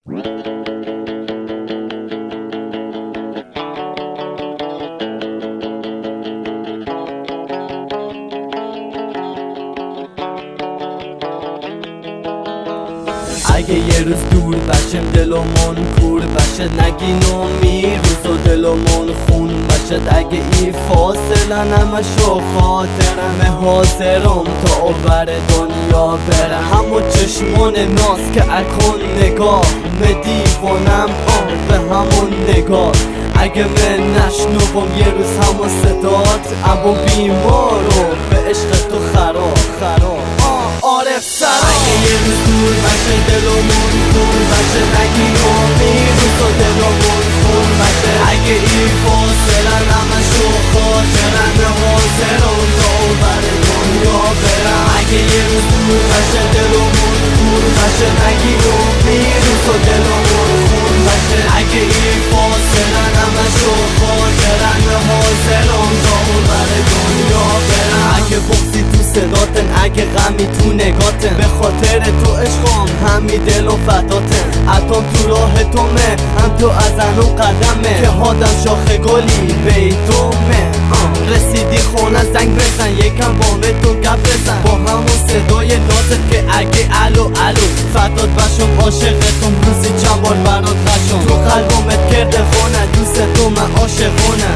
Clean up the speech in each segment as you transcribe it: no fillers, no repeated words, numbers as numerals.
اگه یه روز دور بشه دلمون کور بشه، نگین روز و دلمون خون بشه. اگه این فاصله نمشو خاطرم حاضرم تا اوور دنیا برم. همو چشمان ناز که اکن نگاه به دیوانم به همون نگاه. اگه من نشنوم یه روز همون صدات اما بیمارو به عشق تو خراب عارف سر. اگه یه روز دور بشه دلمون خون بشه، نگین روز و دلمون خون بشه. اگه این فاصله نمشو خاطرم حاضرم تا اوور دنیا برم. اگه یه روز دور بشه دلمون خون بشه، نگین روز و دلمون خون بشه. اگه این فاصله نمشو خاطرم حاضرم تا اوور دنیا برم. اگه بغضی تو صداتن، اگه غمی تو نگاتن، به خاطر تو عشقم همی دل و فداتن. اتم تو راه تومه، هم تو از انو قدمه که هادم شاخ گلی بیتومه. رسیدی خونه زنگ بزن، یکم با تو گپ بزن، با همون صدای لازم که اگه الو فدات بشم عاشقتم روزی چند بار برات خشم. تو قلبمت کرده خونه، دوست تو من عاشقونه.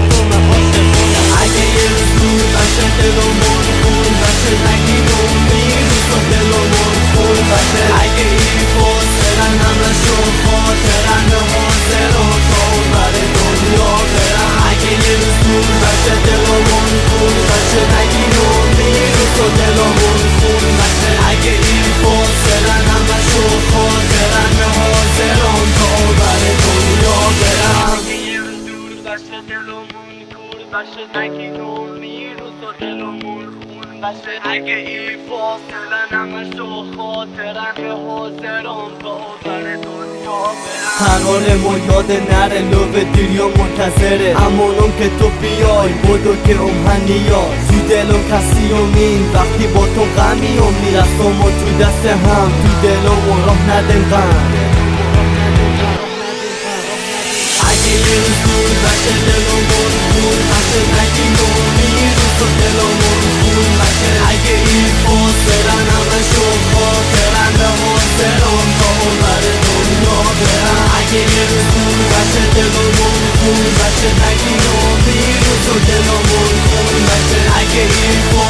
اگه یه روز دور بشه دلمون خون بشه، نگین روز و دلمون خون بشه. اگه این فاصله نمشو خاطرم حاضرم تا اوور دنیا برم. اگه یه روز دور بشه دلمون خون بشه، نگین روز و دلمون خون بشه. اگه این فاصله نمشو خاطرم حاضرم تا اوور دنیا برم. اگه یه روز دور بشه دلمون خون بشه، نگین روز و دلمون خون بشه. اگه این فاصله نمشو خاطرم حاضرم تا اوور دنیا برم. قرارمو یاد نره، لوب دیریا منتظره، امانم که تو بیای بودو که امهنیا. تو دلم کسی امین وقتی با تو غمی امین. دستم و تو دست هم تو دلم راه ندن غم. اگه یه روز دور بشه دلمون خون بشه، نگین روز و دلمون خون بشه. اگه این فاصله نمشو خاطرم حاضرم تا اوور دنیا برم. اگه یه روز دور بشه دلمون خون بشه، نگین روز و دلمون خون بشه. اگه این